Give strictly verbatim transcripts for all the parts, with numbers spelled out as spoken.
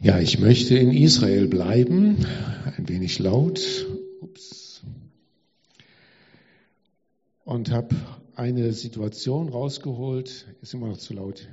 Ja, ich möchte in Israel bleiben, ein wenig laut, ups, und habe eine Situation rausgeholt, ist immer noch zu laut.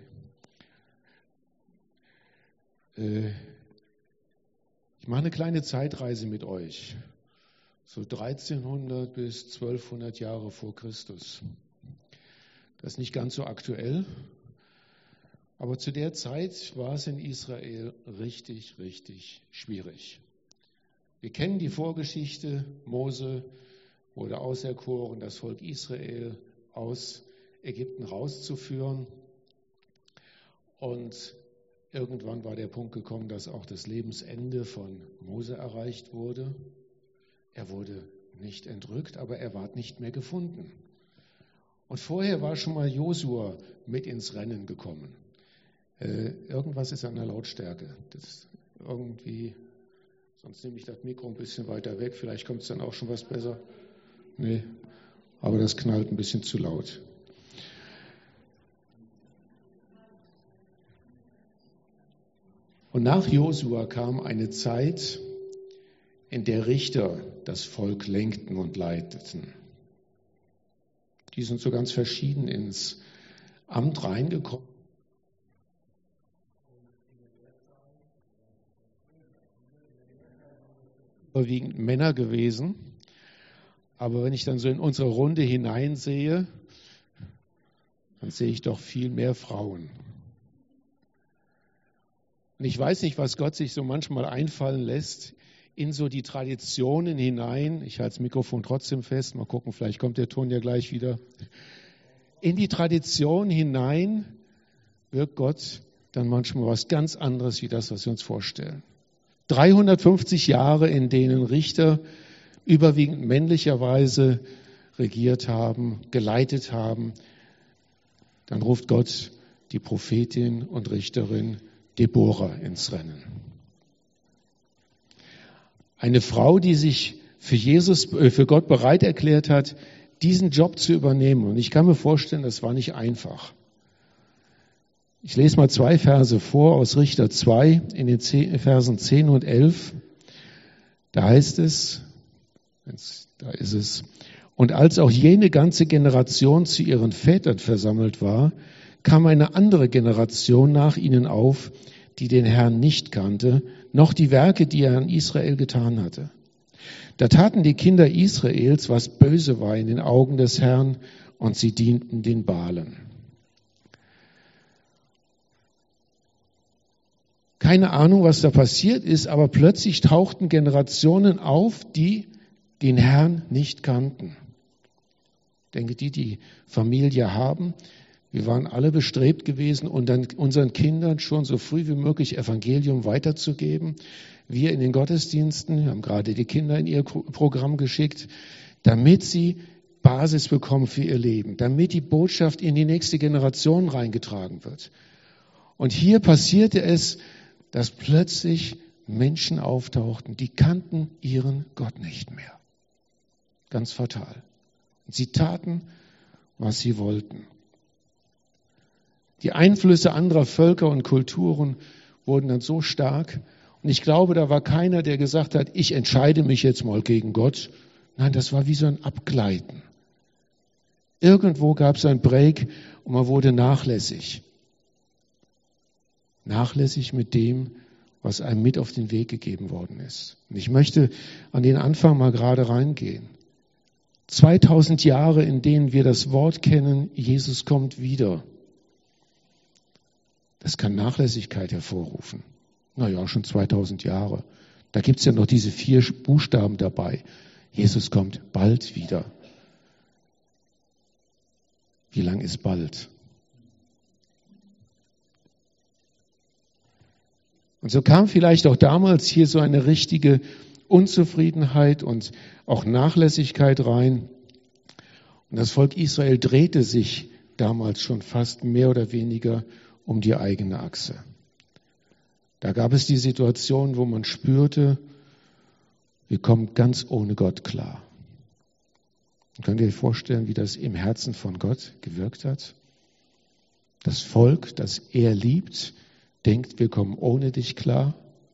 Äh, ich mache eine kleine Zeitreise mit euch, so dreizehnhundert bis zwölfhundert Jahre vor Christus. Das ist nicht ganz so aktuell. Aber zu der Zeit war es in Israel richtig, richtig schwierig. Wir kennen die Vorgeschichte. Mose wurde auserkoren, das Volk Israel aus Ägypten rauszuführen. Und irgendwann war der Punkt gekommen, dass auch das Lebensende von Mose erreicht wurde. Er wurde nicht entrückt, aber er ward nicht mehr gefunden. Und vorher war schon mal Josua mit ins Rennen gekommen. Äh, irgendwas ist an der Lautstärke. Das irgendwie, sonst nehme ich das Mikro ein bisschen weiter weg. Vielleicht kommt es dann auch schon was besser. Nee, aber das knallt ein bisschen zu laut. Und nach Josua kam eine Zeit, in der Richter das Volk lenkten und leiteten. Die sind so ganz verschieden ins Amt reingekommen. Überwiegend Männer gewesen. Aber wenn ich dann so in unsere Runde hineinsehe, dann sehe ich doch viel mehr Frauen. Und ich weiß nicht, was Gott sich so manchmal einfallen lässt, in so die Traditionen hinein. Ich halte das Mikrofon trotzdem fest. Mal gucken, vielleicht kommt der Ton ja gleich wieder. In die Tradition hinein wirkt Gott dann manchmal was ganz anderes, wie das, was wir uns vorstellen. dreihundertfünfzig Jahre, in denen Richter überwiegend männlicherweise regiert haben, geleitet haben. Dann ruft Gott die Prophetin und Richterin Deborah ins Rennen. Eine Frau, die sich für Jesus, für Gott bereit erklärt hat, diesen Job zu übernehmen. Und ich kann mir vorstellen, das war nicht einfach. Ich lese mal zwei Verse vor aus Richter zwei, in den Versen zehn und elf. Da heißt es, da ist es, und als auch jene ganze Generation zu ihren Vätern versammelt war, kam eine andere Generation nach ihnen auf, die den Herrn nicht kannte, noch die Werke, die er an Israel getan hatte. Da taten die Kinder Israels, was böse war in den Augen des Herrn, und sie dienten den Baalen. Keine Ahnung, was da passiert ist, aber plötzlich tauchten Generationen auf, die den Herrn nicht kannten. Ich denke, die, die Familie haben, wir waren alle bestrebt gewesen, und dann unseren Kindern schon so früh wie möglich Evangelium weiterzugeben. Wir in den Gottesdiensten, wir haben gerade die Kinder in ihr Programm geschickt, damit sie Basis bekommen für ihr Leben, damit die Botschaft in die nächste Generation reingetragen wird. Und hier passierte es, dass plötzlich Menschen auftauchten, die kannten ihren Gott nicht mehr. Ganz fatal. Und sie taten, was sie wollten. Die Einflüsse anderer Völker und Kulturen wurden dann so stark. Und ich glaube, da war keiner, der gesagt hat, ich entscheide mich jetzt mal gegen Gott. Nein, das war wie so ein Abgleiten. Irgendwo gab es ein Break und man wurde nachlässig. Nachlässig mit dem, was einem mit auf den Weg gegeben worden ist. Und ich möchte an den Anfang mal gerade reingehen. zweitausend Jahre, in denen wir das Wort kennen, Jesus kommt wieder. Das kann Nachlässigkeit hervorrufen. Naja, schon zweitausend Jahre. Da gibt es ja noch diese vier Buchstaben dabei. Jesus kommt bald wieder. Wie lang ist bald? Und so kam vielleicht auch damals hier so eine richtige Unzufriedenheit und auch Nachlässigkeit rein. Und das Volk Israel drehte sich damals schon fast mehr oder weniger um die eigene Achse. Da gab es die Situation, wo man spürte, wir kommen ganz ohne Gott klar. Könnt ihr euch vorstellen, wie das im Herzen von Gott gewirkt hat? Das Volk, das er liebt, denkt, wir kommen ohne dich klar.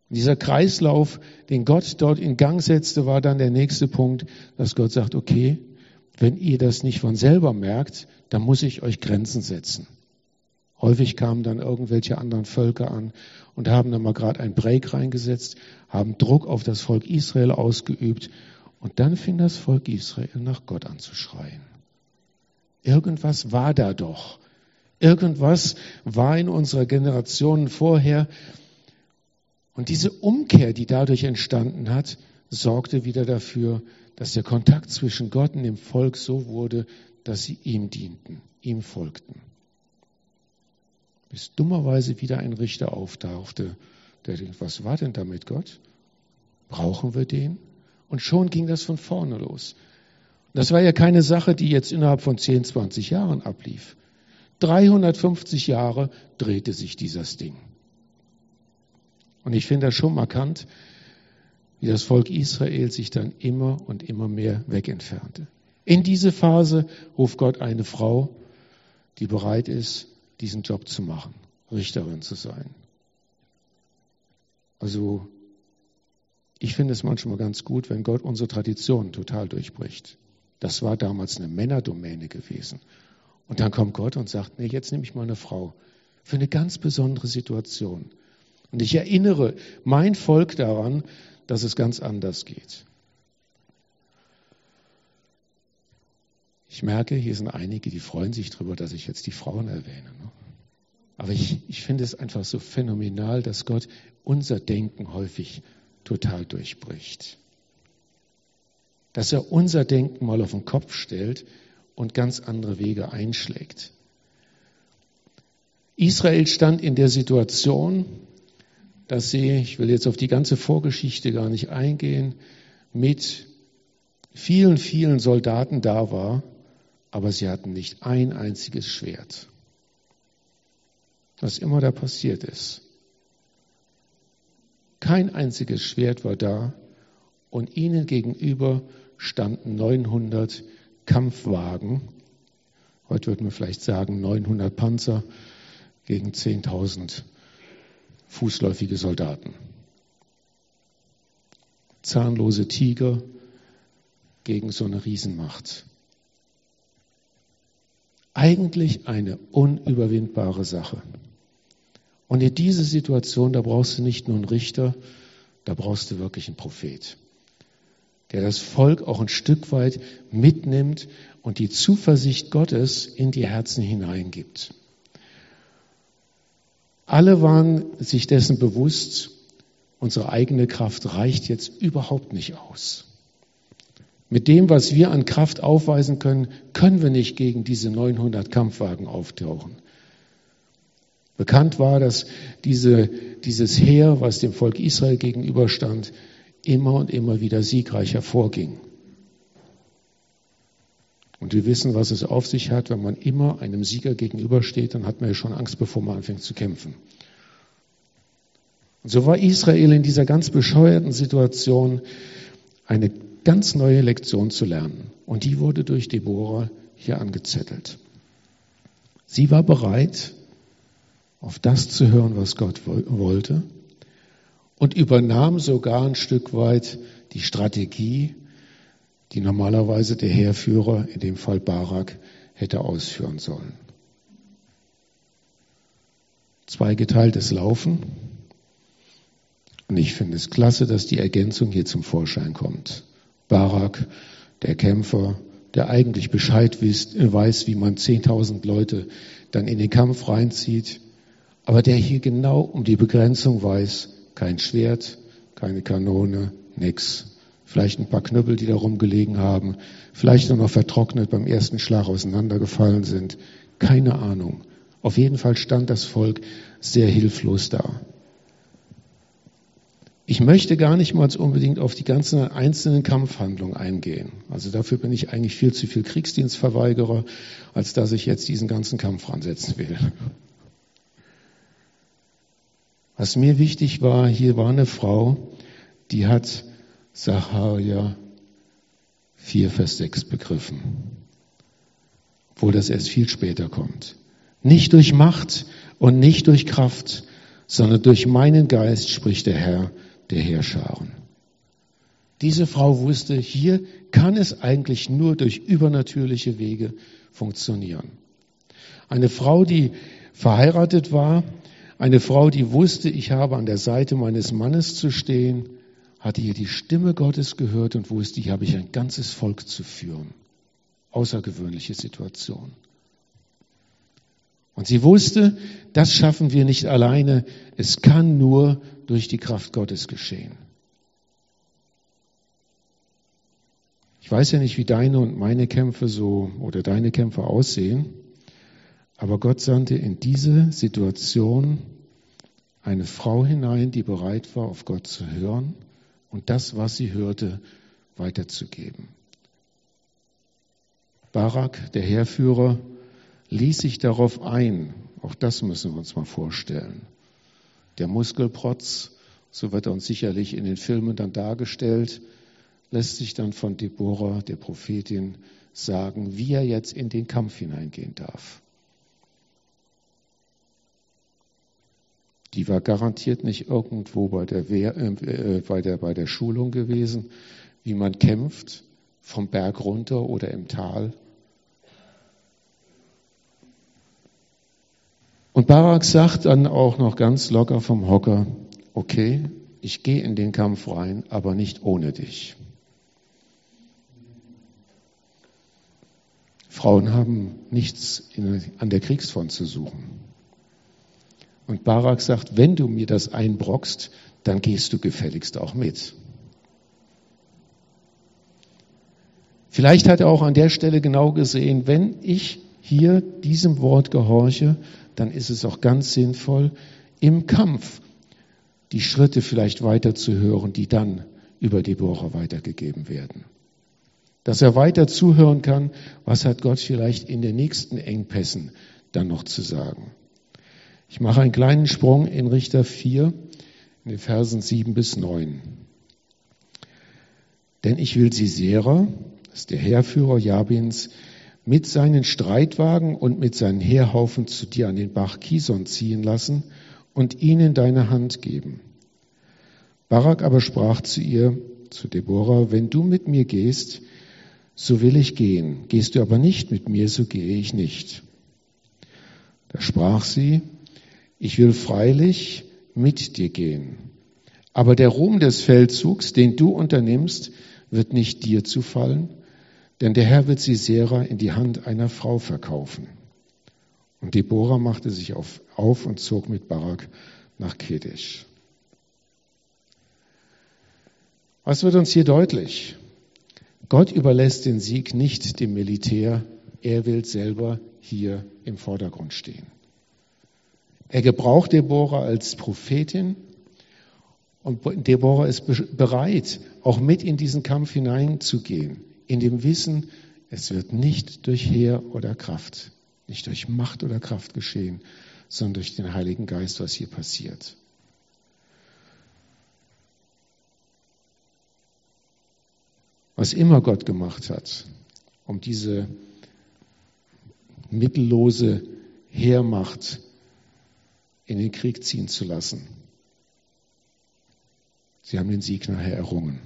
Dieser Kreislauf, den Gott dort in Gang setzte, war dann der nächste Punkt, dass Gott sagt, okay, wenn ihr das nicht von selber merkt, dann muss ich euch Grenzen setzen. Häufig kamen dann irgendwelche anderen Völker an und haben dann mal gerade einen Break reingesetzt, haben Druck auf das Volk Israel ausgeübt und dann fing das Volk Israel nach Gott an zu schreien. Irgendwas war da doch. Irgendwas war in unserer Generation vorher. Und diese Umkehr, die dadurch entstanden hat, sorgte wieder dafür, dass der Kontakt zwischen Gott und dem Volk so wurde, dass sie ihm dienten, ihm folgten. Bis dummerweise wieder ein Richter auftauchte, der denkt, was war denn da mit Gott? Brauchen wir den? Und schon ging das von vorne los. Das war ja keine Sache, die jetzt innerhalb von zehn, zwanzig Jahren ablief. dreihundertfünfzig Jahre drehte sich dieses Ding. Und ich finde das schon markant, wie das Volk Israel sich dann immer und immer mehr wegentfernte. In diese Phase ruft Gott eine Frau, die bereit ist, diesen Job zu machen, Richterin zu sein. Also ich finde es manchmal ganz gut, wenn Gott unsere Traditionen total durchbricht. Das war damals eine Männerdomäne gewesen. Und dann kommt Gott und sagt, nee, jetzt nehme ich mal eine Frau für eine ganz besondere Situation. Und ich erinnere mein Volk daran, dass es ganz anders geht. Ich merke, hier sind einige, die freuen sich darüber, dass ich jetzt die Frauen erwähne. Aber ich, ich finde es einfach so phänomenal, dass Gott unser Denken häufig total durchbricht. Dass er unser Denken mal auf den Kopf stellt und ganz andere Wege einschlägt. Israel stand in der Situation, dass sie, ich will jetzt auf die ganze Vorgeschichte gar nicht eingehen, mit vielen, vielen Soldaten da war, aber sie hatten nicht ein einziges Schwert. Was immer da passiert ist. Kein einziges Schwert war da und ihnen gegenüber standen neunhundert Kampfwagen. Heute würde man vielleicht sagen neunhundert Panzer gegen zehntausend fußläufige Soldaten. Zahnlose Tiger gegen so eine Riesenmacht. Eigentlich eine unüberwindbare Sache. Und in dieser Situation, da brauchst du nicht nur einen Richter, da brauchst du wirklich einen Prophet, der das Volk auch ein Stück weit mitnimmt und die Zuversicht Gottes in die Herzen hineingibt. Alle waren sich dessen bewusst, unsere eigene Kraft reicht jetzt überhaupt nicht aus. Mit dem, was wir an Kraft aufweisen können, können wir nicht gegen diese neunhundert Kampfwagen auftauchen. Bekannt war, dass diese, dieses Heer, was dem Volk Israel gegenüberstand, immer und immer wieder siegreich hervorging. Und wir wissen, was es auf sich hat, wenn man immer einem Sieger gegenübersteht, dann hat man ja schon Angst, bevor man anfängt zu kämpfen. Und so war Israel in dieser ganz bescheuerten Situation, eine ganz neue Lektion zu lernen. Und die wurde durch Deborah hier angezettelt. Sie war bereit, auf das zu hören, was Gott wollte, und übernahm sogar ein Stück weit die Strategie, die normalerweise der Heerführer, in dem Fall Barak, hätte ausführen sollen. Zweigeteiltes Laufen. Und ich finde es klasse, dass die Ergänzung hier zum Vorschein kommt. Barak, der Kämpfer, der eigentlich Bescheid weiß, wie man zehntausend Leute dann in den Kampf reinzieht, aber der hier genau um die Begrenzung weiß, kein Schwert, keine Kanone, nix. Vielleicht ein paar Knüppel, die da rumgelegen haben, vielleicht nur noch vertrocknet beim ersten Schlag auseinandergefallen sind. Keine Ahnung. Auf jeden Fall stand das Volk sehr hilflos da. Ich möchte gar nicht mal unbedingt auf die ganzen einzelnen Kampfhandlungen eingehen. Also dafür bin ich eigentlich viel zu viel Kriegsdienstverweigerer, als dass ich jetzt diesen ganzen Kampf ansetzen will. Was mir wichtig war, hier war eine Frau, die hat Sacharja vier, Vers sechs begriffen. Obwohl das erst viel später kommt. Nicht durch Macht und nicht durch Kraft, sondern durch meinen Geist, spricht der Herr der Heerscharen. Diese Frau wusste, hier kann es eigentlich nur durch übernatürliche Wege funktionieren. Eine Frau, die verheiratet war, eine Frau, die wusste, ich habe an der Seite meines Mannes zu stehen, hatte hier die Stimme Gottes gehört und wusste, hier habe ich ein ganzes Volk zu führen. Außergewöhnliche Situation. Und sie wusste, das schaffen wir nicht alleine, es kann nur durch die Kraft Gottes geschehen. Ich weiß ja nicht, wie deine und meine Kämpfe so oder deine Kämpfe aussehen, aber Gott sandte in diese Situation eine Frau hinein, die bereit war, auf Gott zu hören und das, was sie hörte, weiterzugeben. Barak, der Heerführer, ließ sich darauf ein. Auch das müssen wir uns mal vorstellen. Der Muskelprotz, so wird er uns sicherlich in den Filmen dann dargestellt, lässt sich dann von Deborah, der Prophetin, sagen, wie er jetzt in den Kampf hineingehen darf. Die war garantiert nicht irgendwo bei der, Wehr, äh, bei der, bei der Schulung gewesen, wie man kämpft, vom Berg runter oder im Tal. Und Barak sagt dann auch noch ganz locker vom Hocker, okay, ich gehe in den Kampf rein, aber nicht ohne dich. Frauen haben nichts in, an der Kriegsfront zu suchen. Und Barak sagt, wenn du mir das einbrockst, dann gehst du gefälligst auch mit. Vielleicht hat er auch an der Stelle genau gesehen, wenn ich hier diesem Wort gehorche, dann ist es auch ganz sinnvoll, im Kampf die Schritte vielleicht weiter zu hören, die dann über Deborah weitergegeben werden. Dass er weiter zuhören kann, was hat Gott vielleicht in den nächsten Engpässen dann noch zu sagen. Ich mache einen kleinen Sprung in Richter vier, in den Versen sieben bis neun. Denn ich will Sisera, das ist der Heerführer Jabins, mit seinen Streitwagen und mit seinen Heerhaufen zu dir an den Bach Kison ziehen lassen und ihn in deine Hand geben. Barak aber sprach zu ihr, zu Deborah, wenn du mit mir gehst, so will ich gehen. Gehst du aber nicht mit mir, so gehe ich nicht. Da sprach sie, ich will freilich mit dir gehen. Aber der Ruhm des Feldzugs, den du unternimmst, wird nicht dir zufallen, denn der Herr wird Sisera in die Hand einer Frau verkaufen. Und Deborah machte sich auf, auf und zog mit Barak nach Kedesh. Was wird uns hier deutlich? Gott überlässt den Sieg nicht dem Militär, er will selber hier im Vordergrund stehen. Er gebraucht Deborah als Prophetin und Deborah ist bereit, auch mit in diesen Kampf hineinzugehen, in dem Wissen, es wird nicht durch Heer oder Kraft, nicht durch Macht oder Kraft geschehen, sondern durch den Heiligen Geist, was hier passiert. Was immer Gott gemacht hat, um diese mittellose Heermacht in den Krieg ziehen zu lassen. Sie haben den Sieg nachher errungen.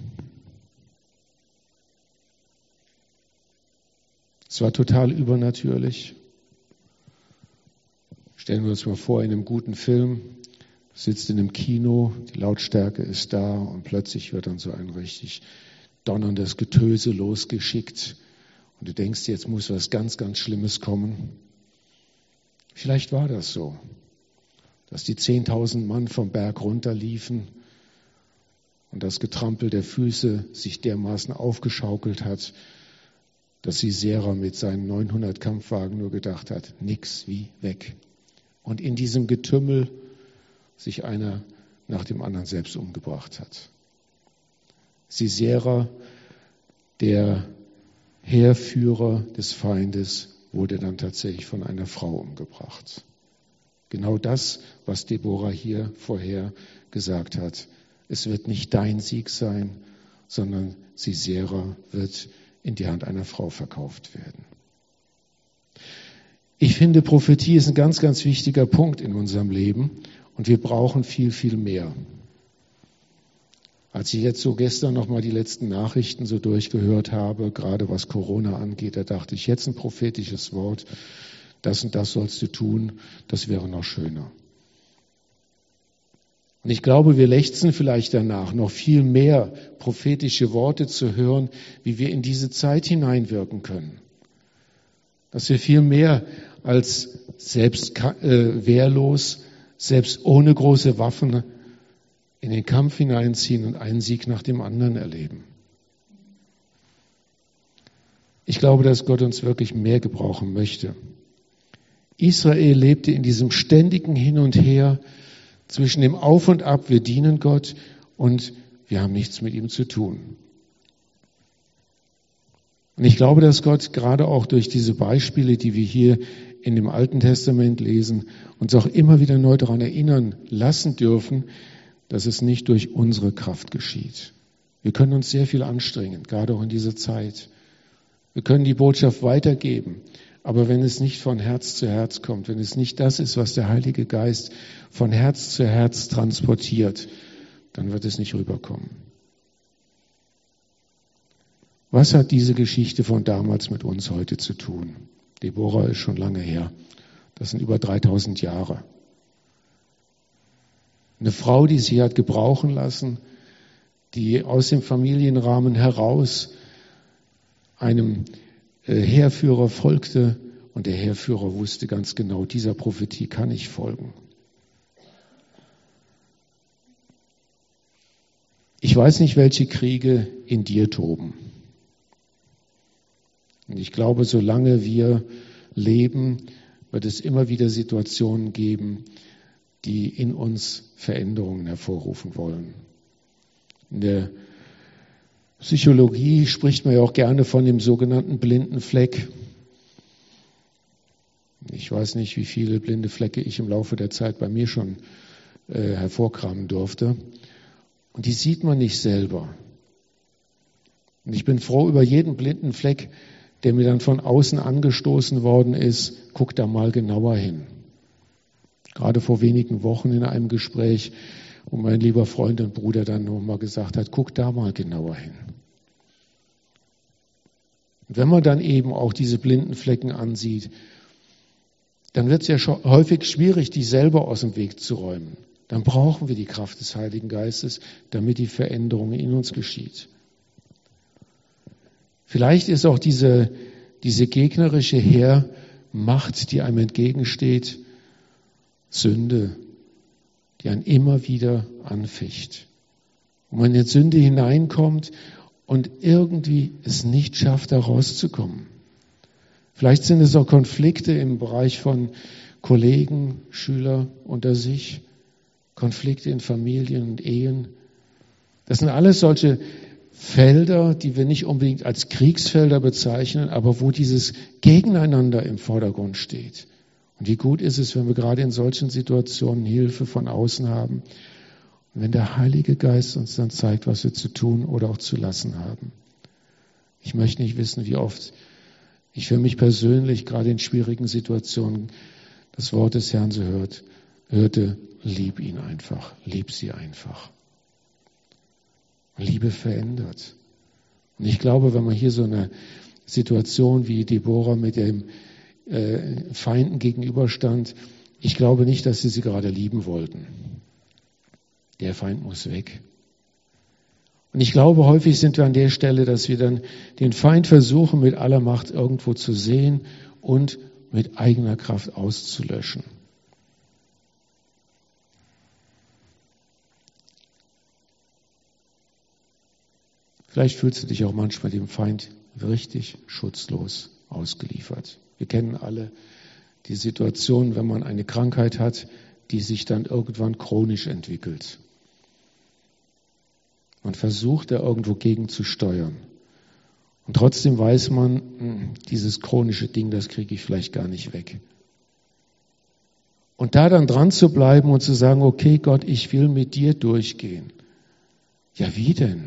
Es war total übernatürlich. Stellen wir uns mal vor, in einem guten Film, du sitzt in einem Kino, die Lautstärke ist da und plötzlich wird dann so ein richtig donnerndes Getöse losgeschickt und du denkst, jetzt muss was ganz, ganz Schlimmes kommen. Vielleicht war das so, dass die zehntausend Mann vom Berg runterliefen und das Getrampel der Füße sich dermaßen aufgeschaukelt hat, dass Sisera mit seinen neunhundert Kampfwagen nur gedacht hat, nix wie weg. Und in diesem Getümmel sich einer nach dem anderen selbst umgebracht hat. Sisera, der Heerführer des Feindes, wurde dann tatsächlich von einer Frau umgebracht. Genau das, was Deborah hier vorher gesagt hat. Es wird nicht dein Sieg sein, sondern Sisera wird in die Hand einer Frau verkauft werden. Ich finde, Prophetie ist ein ganz, ganz wichtiger Punkt in unserem Leben. Und wir brauchen viel, viel mehr. Als ich jetzt so gestern nochmal die letzten Nachrichten so durchgehört habe, gerade was Corona angeht, da dachte ich, jetzt ein prophetisches Wort, das und das sollst du tun, das wäre noch schöner. Und ich glaube, wir lechzen vielleicht danach, noch viel mehr prophetische Worte zu hören, wie wir in diese Zeit hineinwirken können. Dass wir viel mehr als selbst äh, wehrlos, selbst ohne große Waffen in den Kampf hineinziehen und einen Sieg nach dem anderen erleben. Ich glaube, dass Gott uns wirklich mehr gebrauchen möchte. Israel lebte in diesem ständigen Hin und Her zwischen dem Auf und Ab, wir dienen Gott und wir haben nichts mit ihm zu tun. Und ich glaube, dass Gott gerade auch durch diese Beispiele, die wir hier in dem Alten Testament lesen, uns auch immer wieder neu daran erinnern lassen dürfen, dass es nicht durch unsere Kraft geschieht. Wir können uns sehr viel anstrengen, gerade auch in dieser Zeit. Wir können die Botschaft weitergeben, aber wenn es nicht von Herz zu Herz kommt, wenn es nicht das ist, was der Heilige Geist von Herz zu Herz transportiert, dann wird es nicht rüberkommen. Was hat diese Geschichte von damals mit uns heute zu tun? Deborah ist schon lange her. Das sind über dreitausend Jahre. Eine Frau, die sie hat gebrauchen lassen, die aus dem Familienrahmen heraus einem Heerführer folgte und der Heerführer wusste ganz genau, dieser Prophetie kann ich folgen. Ich weiß nicht, welche Kriege in dir toben. Und ich glaube, solange wir leben, wird es immer wieder Situationen geben, die in uns Veränderungen hervorrufen wollen. In der Psychologie spricht man ja auch gerne von dem sogenannten blinden Fleck. Ich weiß nicht, wie viele blinde Flecke ich im Laufe der Zeit bei mir schon äh, hervorkramen durfte. Und die sieht man nicht selber. Und ich bin froh über jeden blinden Fleck, der mir dann von außen angestoßen worden ist. Guck da mal genauer hin. Gerade vor wenigen Wochen in einem Gespräch, wo mein lieber Freund und Bruder dann nochmal gesagt hat, guck da mal genauer hin. Und wenn man dann eben auch diese blinden Flecken ansieht, dann wird es ja schon häufig schwierig, die selber aus dem Weg zu räumen. Dann brauchen wir die Kraft des Heiligen Geistes, damit die Veränderung in uns geschieht. Vielleicht ist auch diese, diese gegnerische Heermacht, die einem entgegensteht, Sünde, die einen immer wieder anficht. Und man in Sünde hineinkommt und irgendwie es nicht schafft, da rauszukommen. Vielleicht sind es auch Konflikte im Bereich von Kollegen, Schüler unter sich, Konflikte in Familien und Ehen. Das sind alles solche Felder, die wir nicht unbedingt als Kriegsfelder bezeichnen, aber wo dieses Gegeneinander im Vordergrund steht. Und wie gut ist es, wenn wir gerade in solchen Situationen Hilfe von außen haben und wenn der Heilige Geist uns dann zeigt, was wir zu tun oder auch zu lassen haben. Ich möchte nicht wissen, wie oft ich für mich persönlich gerade in schwierigen Situationen das Wort des Herrn so hört, hörte, lieb ihn einfach, lieb sie einfach. Liebe verändert. Und ich glaube, wenn man hier so eine Situation wie Deborah mit dem äh, Feinden gegenüberstand, ich glaube nicht, dass sie sie gerade lieben wollten. Der Feind muss weg. Und ich glaube, häufig sind wir an der Stelle, dass wir dann den Feind versuchen, mit aller Macht irgendwo zu sehen und mit eigener Kraft auszulöschen. Vielleicht fühlst du dich auch manchmal dem Feind richtig schutzlos ausgeliefert. Wir kennen alle die Situation, wenn man eine Krankheit hat, die sich dann irgendwann chronisch entwickelt. Man versucht da irgendwo gegen zu steuern. Und trotzdem weiß man, dieses chronische Ding, das kriege ich vielleicht gar nicht weg. Und da dann dran zu bleiben und zu sagen, okay Gott, ich will mit dir durchgehen. Ja, wie denn?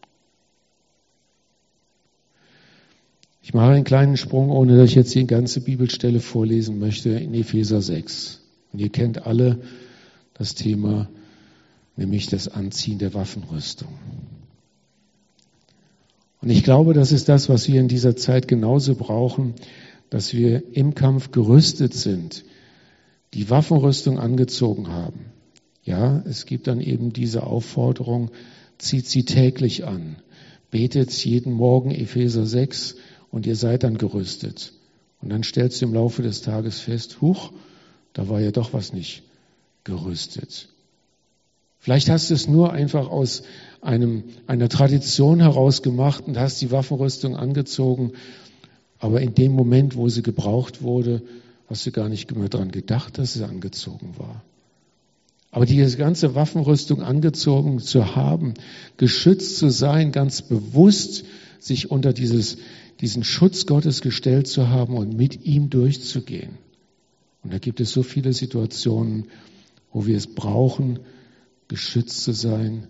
Ich mache einen kleinen Sprung, ohne dass ich jetzt die ganze Bibelstelle vorlesen möchte, in Epheser sechs. Und ihr kennt alle das Thema, nämlich das Anziehen der Waffenrüstung. Und ich glaube, das ist das, was wir in dieser Zeit genauso brauchen, dass wir im Kampf gerüstet sind, die Waffenrüstung angezogen haben. Ja, es gibt dann eben diese Aufforderung, zieht sie täglich an, betet jeden Morgen Epheser sechs und ihr seid dann gerüstet. Und dann stellst du im Laufe des Tages fest, huch, da war ja doch was nicht gerüstet. Vielleicht hast du es nur einfach aus einem, einer Tradition heraus gemacht und hast die Waffenrüstung angezogen, aber in dem Moment, wo sie gebraucht wurde, hast du gar nicht mehr daran gedacht, dass sie angezogen war. Aber diese ganze Waffenrüstung angezogen zu haben, geschützt zu sein, ganz bewusst sich unter dieses, diesen Schutz Gottes gestellt zu haben und mit ihm durchzugehen. Und da gibt es so viele Situationen, wo wir es brauchen, geschützt zu sein.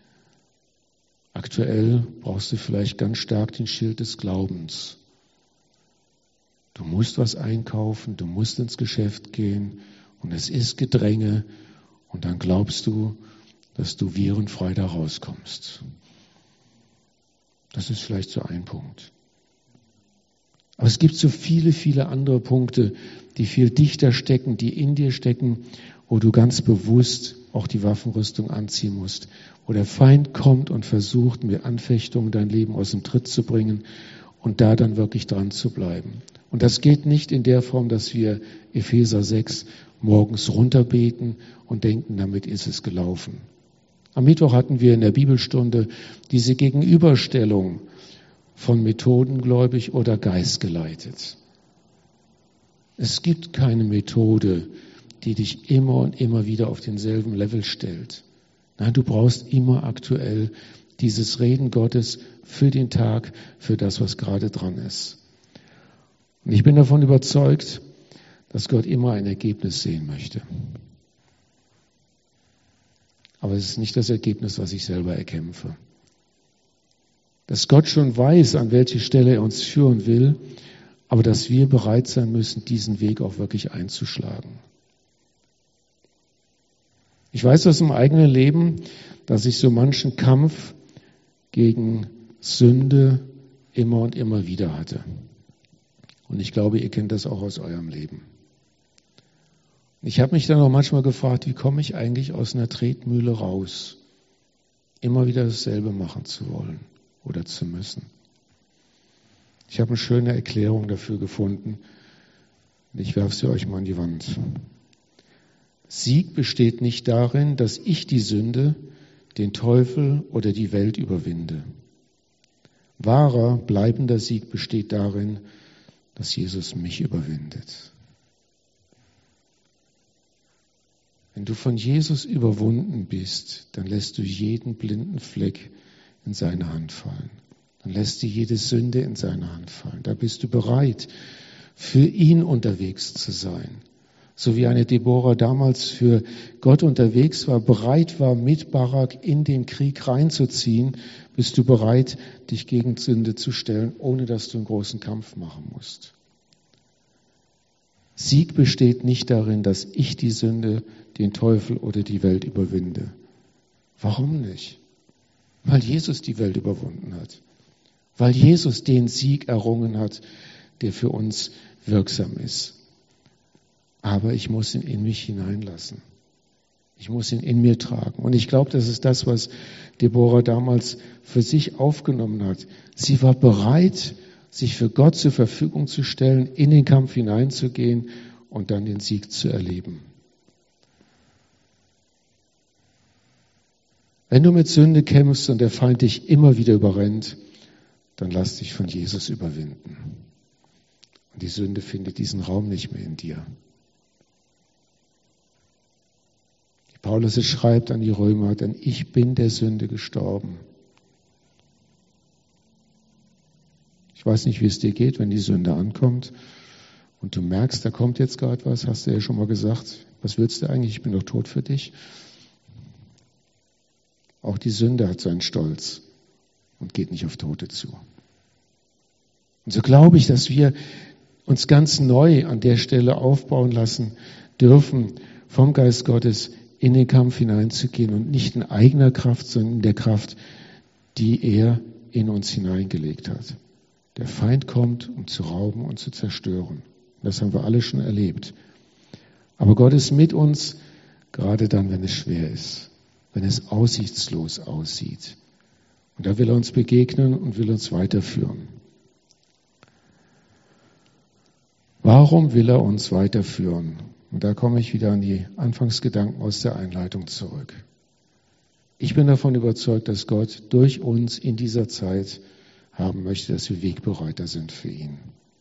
Aktuell brauchst du vielleicht ganz stark den Schild des Glaubens. Du musst was einkaufen, du musst ins Geschäft gehen und es ist Gedränge und dann glaubst du, dass du virenfrei da rauskommst. Das ist vielleicht so ein Punkt. Aber es gibt so viele, viele andere Punkte, die viel dichter stecken, die in dir stecken, wo du ganz bewusst auch die Waffenrüstung anziehen musst, wo der Feind kommt und versucht, mit Anfechtungen dein Leben aus dem Tritt zu bringen und da dann wirklich dran zu bleiben. Und das geht nicht in der Form, dass wir Epheser sechs morgens runterbeten und denken, damit ist es gelaufen. Am Mittwoch hatten wir in der Bibelstunde diese Gegenüberstellung von methodengläubig oder geistgeleitet. Es gibt keine Methode, die dich immer und immer wieder auf denselben Level stellt. Nein, du brauchst immer aktuell dieses Reden Gottes für den Tag, für das, was gerade dran ist. Und ich bin davon überzeugt, dass Gott immer ein Ergebnis sehen möchte. Aber es ist nicht das Ergebnis, was ich selber erkämpfe. Dass Gott schon weiß, an welche Stelle er uns führen will, aber dass wir bereit sein müssen, diesen Weg auch wirklich einzuschlagen. Ich weiß aus dem eigenen Leben, dass ich so manchen Kampf gegen Sünde immer und immer wieder hatte. Und ich glaube, ihr kennt das auch aus eurem Leben. Ich habe mich dann auch manchmal gefragt, wie komme ich eigentlich aus einer Tretmühle raus, immer wieder dasselbe machen zu wollen oder zu müssen. Ich habe eine schöne Erklärung dafür gefunden und ich werfe sie euch mal an die Wand. Sieg besteht nicht darin, dass ich die Sünde, den Teufel oder die Welt überwinde. Wahrer, bleibender Sieg besteht darin, dass Jesus mich überwindet. Wenn du von Jesus überwunden bist, dann lässt du jeden blinden Fleck in seine Hand fallen. Dann lässt du jede Sünde in seine Hand fallen. Da bist du bereit, für ihn unterwegs zu sein. So wie eine Deborah damals für Gott unterwegs war, bereit war, mit Barak in den Krieg reinzuziehen, bist du bereit, dich gegen Sünde zu stellen, ohne dass du einen großen Kampf machen musst. Sieg besteht nicht darin, dass ich die Sünde, den Teufel oder die Welt überwinde. Warum nicht? Weil Jesus die Welt überwunden hat. Weil Jesus den Sieg errungen hat, der für uns wirksam ist. Aber ich muss ihn in mich hineinlassen. Ich muss ihn in mir tragen. Und ich glaube, das ist das, was Deborah damals für sich aufgenommen hat. Sie war bereit, sich für Gott zur Verfügung zu stellen, in den Kampf hineinzugehen und dann den Sieg zu erleben. Wenn du mit Sünde kämpfst und der Feind dich immer wieder überrennt, dann lass dich von Jesus überwinden. Und die Sünde findet diesen Raum nicht mehr in dir. Paulus es schreibt an die Römer, denn ich bin der Sünde gestorben. Ich weiß nicht, wie es dir geht, wenn die Sünde ankommt und du merkst, da kommt jetzt gerade was, hast du ja schon mal gesagt, was willst du eigentlich, ich bin doch tot für dich. Auch die Sünde hat seinen Stolz und geht nicht auf Tote zu. Und so glaube ich, dass wir uns ganz neu an der Stelle aufbauen lassen dürfen vom Geist Gottes in den Kampf hineinzugehen und nicht in eigener Kraft, sondern in der Kraft, die er in uns hineingelegt hat. Der Feind kommt, um zu rauben und zu zerstören. Das haben wir alle schon erlebt. Aber Gott ist mit uns, gerade dann, wenn es schwer ist, wenn es aussichtslos aussieht. Und da will er uns begegnen und will uns weiterführen. Warum will er uns weiterführen? Und da komme ich wieder an die Anfangsgedanken aus der Einleitung zurück. Ich bin davon überzeugt, dass Gott durch uns in dieser Zeit haben möchte, dass wir wegbereiter sind für ihn.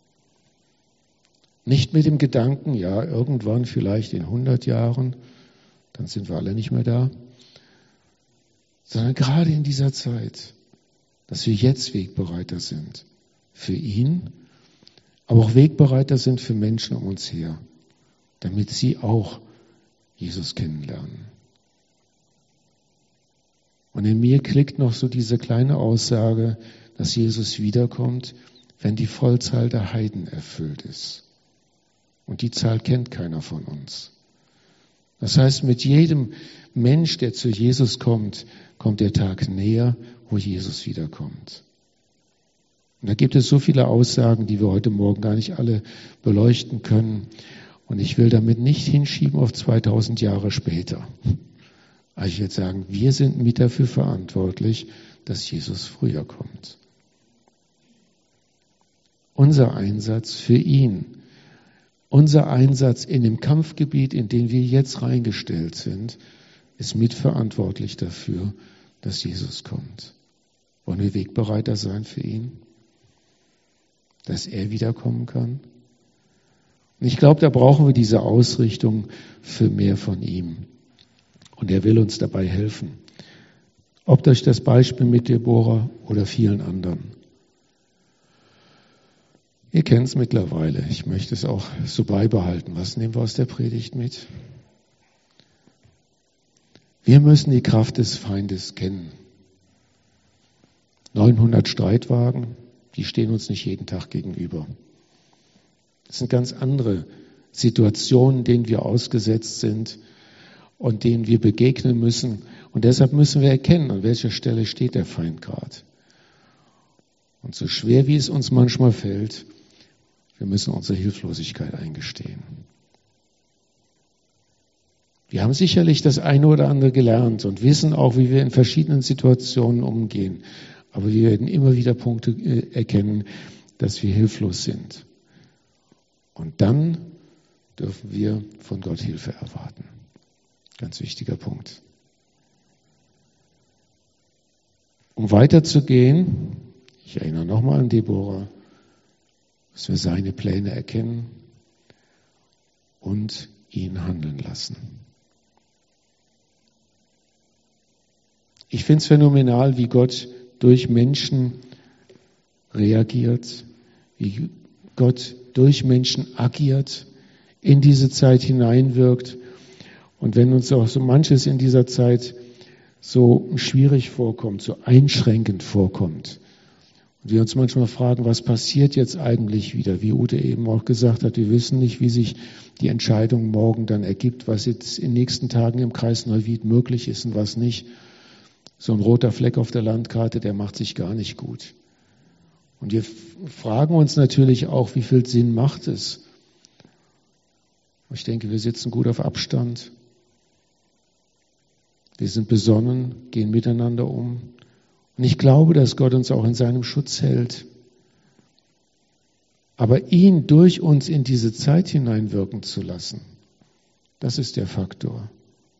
Nicht mit dem Gedanken, ja, irgendwann vielleicht in hundert Jahren, dann sind wir alle nicht mehr da, sondern gerade in dieser Zeit, dass wir jetzt wegbereiter sind für ihn, aber auch wegbereiter sind für Menschen um uns her, damit sie auch Jesus kennenlernen. Und in mir klickt noch so diese kleine Aussage, dass Jesus wiederkommt, wenn die Vollzahl der Heiden erfüllt ist. Und die Zahl kennt keiner von uns. Das heißt, mit jedem Mensch, der zu Jesus kommt, kommt der Tag näher, wo Jesus wiederkommt. Und da gibt es so viele Aussagen, die wir heute Morgen gar nicht alle beleuchten können. Und ich will damit nicht hinschieben auf zweitausend Jahre später. Aber ich will sagen, wir sind mit dafür verantwortlich, dass Jesus früher kommt. Unser Einsatz für ihn, unser Einsatz in dem Kampfgebiet, in den wir jetzt reingestellt sind, ist mitverantwortlich dafür, dass Jesus kommt. Wollen wir wegbereiter sein für ihn? Dass er wiederkommen kann? Und ich glaube, da brauchen wir diese Ausrichtung für mehr von ihm. Und er will uns dabei helfen. Ob durch das Beispiel mit Deborah oder vielen anderen. Ihr kennt es mittlerweile. Ich möchte es auch so beibehalten. Was nehmen wir aus der Predigt mit? Wir müssen die Kraft des Feindes kennen. neunhundert Streitwagen, die stehen uns nicht jeden Tag gegenüber. Das sind ganz andere Situationen, denen wir ausgesetzt sind und denen wir begegnen müssen. Und deshalb müssen wir erkennen, an welcher Stelle steht der Feind gerade. Und so schwer wie es uns manchmal fällt, wir müssen unsere Hilflosigkeit eingestehen. Wir haben sicherlich das eine oder andere gelernt und wissen auch, wie wir in verschiedenen Situationen umgehen. Aber wir werden immer wieder Punkte erkennen, dass wir hilflos sind. Und dann dürfen wir von Gott Hilfe erwarten. Ganz wichtiger Punkt. Um weiterzugehen, ich erinnere nochmal an Deborah, dass wir seine Pläne erkennen und ihn handeln lassen. Ich finde es phänomenal, wie Gott durch Menschen reagiert, wie Gott durch Menschen agiert, in diese Zeit hineinwirkt. Und wenn uns auch so manches in dieser Zeit so schwierig vorkommt, so einschränkend vorkommt, und wir uns manchmal fragen, was passiert jetzt eigentlich wieder? Wie Ute eben auch gesagt hat, wir wissen nicht, wie sich die Entscheidung morgen dann ergibt, was jetzt in den nächsten Tagen im Kreis Neuwied möglich ist und was nicht. So ein roter Fleck auf der Landkarte, der macht sich gar nicht gut. Und wir fragen uns natürlich auch, wie viel Sinn macht es? Ich denke, wir sitzen gut auf Abstand. Wir sind besonnen, gehen miteinander um. Und ich glaube, dass Gott uns auch in seinem Schutz hält. Aber ihn durch uns in diese Zeit hineinwirken zu lassen, das ist der Faktor.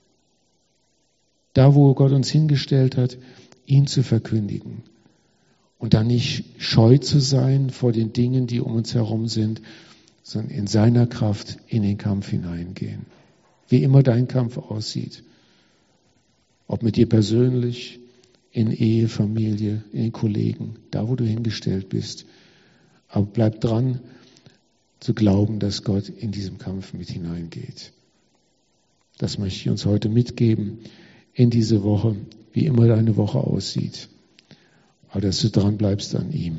Da, wo Gott uns hingestellt hat, ihn zu verkündigen. Und dann nicht scheu zu sein vor den Dingen, die um uns herum sind, sondern in seiner Kraft in den Kampf hineingehen. Wie immer dein Kampf aussieht. Ob mit dir persönlich, in Ehe, Familie, in den Kollegen, da wo du hingestellt bist. Aber bleib dran, zu glauben, dass Gott in diesem Kampf mit hineingeht. Das möchte ich uns heute mitgeben in diese Woche, wie immer deine Woche aussieht. Aber dass du dran bleibst an ihm.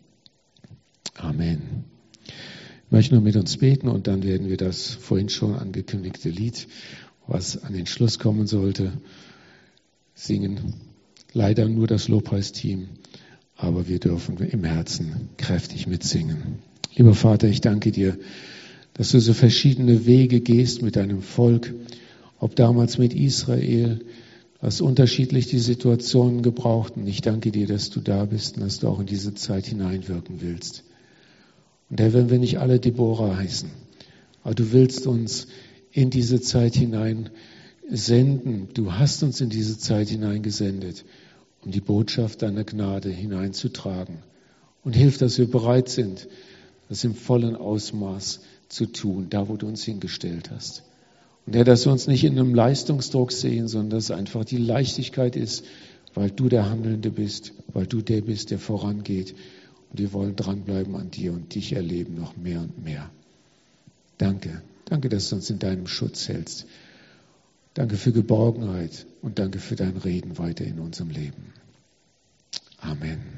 Amen. Ich möchte nur mit uns beten und dann werden wir das vorhin schon angekündigte Lied was an den Schluss kommen sollte, singen leider nur das Lobpreisteam, aber wir dürfen im Herzen kräftig mitsingen. Lieber Vater, ich danke dir, dass du so verschiedene Wege gehst mit deinem Volk, ob damals mit Israel, hast unterschiedlich die Situationen gebraucht. Und ich danke dir, dass du da bist und dass du auch in diese Zeit hineinwirken willst. Und Herr, wenn wir nicht alle Deborah heißen, aber du willst uns in diese Zeit hinein senden. Du hast uns in diese Zeit hineingesendet, um die Botschaft deiner Gnade hineinzutragen. Und hilf, dass wir bereit sind, das im vollen Ausmaß zu tun, da wo du uns hingestellt hast. Und Herr, dass wir uns nicht in einem Leistungsdruck sehen, sondern dass es einfach die Leichtigkeit ist, weil du der Handelnde bist, weil du der bist, der vorangeht. Und wir wollen dranbleiben an dir und dich erleben noch mehr und mehr. Danke. Danke, dass du uns in deinem Schutz hältst. Danke für Geborgenheit und danke für dein Reden weiter in unserem Leben. Amen.